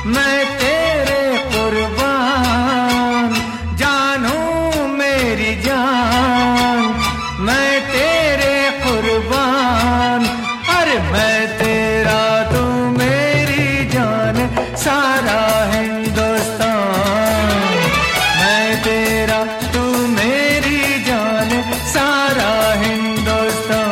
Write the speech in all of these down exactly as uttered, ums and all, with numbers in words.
मैं तेरे कुर्बान, जानू मेरी जान, मैं तेरे कुर्बान। अरे मैं तेरा तू मेरी जान, सारा हिंदुस्तान। मैं तेरा तू मेरी जान, सारा हिंदुस्तान।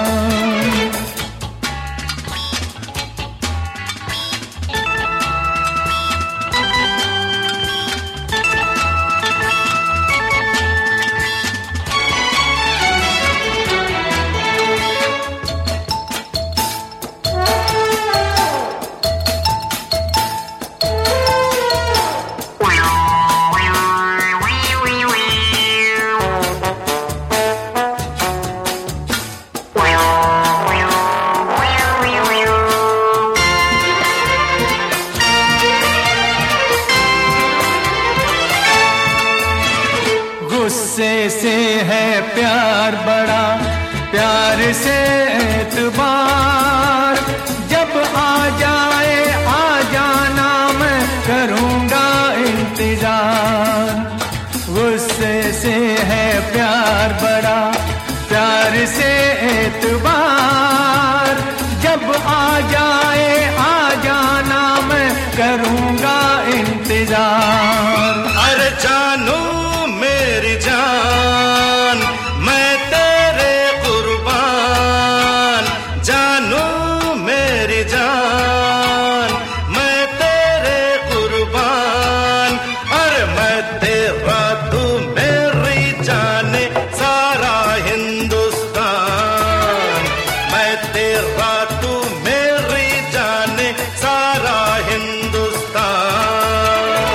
गुस्से से है प्यार बड़ा, प्यार से एतबार। जब आ जाए आ जाना, मैं करूँगा इंतजार। गुस्से से है प्यार बड़ा, प्यार से एतबार। जब आ जाए आ जाना, मैं करूँगा इंतजार। अरे जानू मेरी जान, मैं तेरे कुर्बान। जानू मेरी जान, मैं तेरे कुर्बान। अरे मैं तेरा तू मेरी जाने, सारा हिंदुस्तान। मैं तेरा तू मेरी जाने, सारा हिंदुस्तान।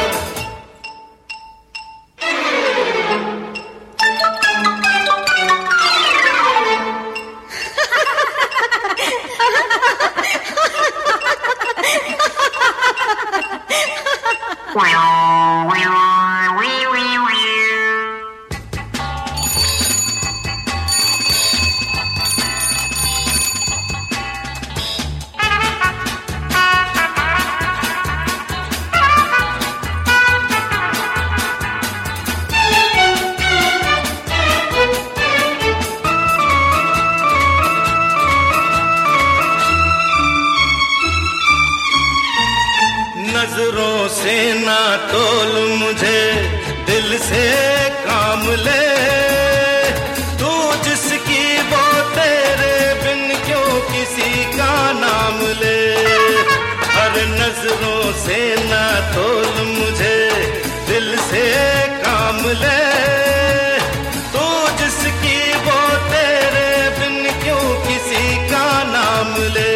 नजरों से ना तोल मुझे, दिल से काम ले। तू जिसकी वो तेरे बिन क्यों किसी का नाम ले। हर नजरों से ना तोल मुझे, दिल से काम ले। तू जिसकी वो तेरे बिन क्यों किसी का नाम ले।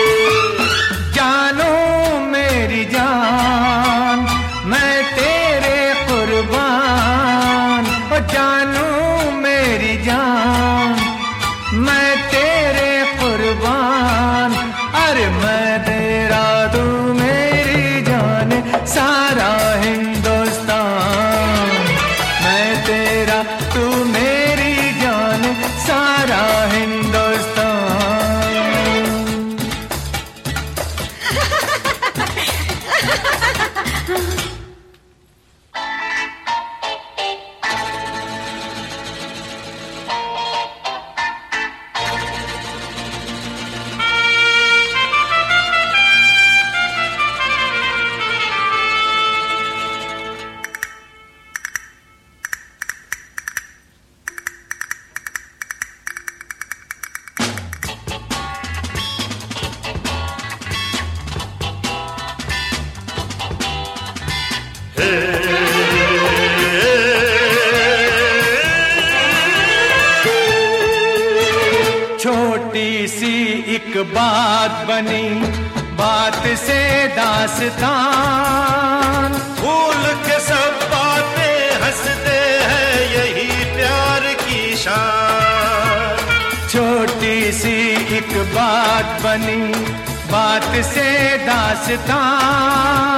जानू मेरी जान, मैं तेरे कुर्बान। ओ जानू मेरी जान, मैं तेरे कुर्बान। अरे मैं तेरा तू मेरी जान, सारा हिंदुस्तान। मैं तेरा तू मेरी जान, सारा हिंदुस्तान। छोटी सी एक बात बनी, बात से दास्तान। भूल के सब बातें हंसते हैं, यही प्यार की शान। छोटी सी एक बात बनी, बात से दास्तान।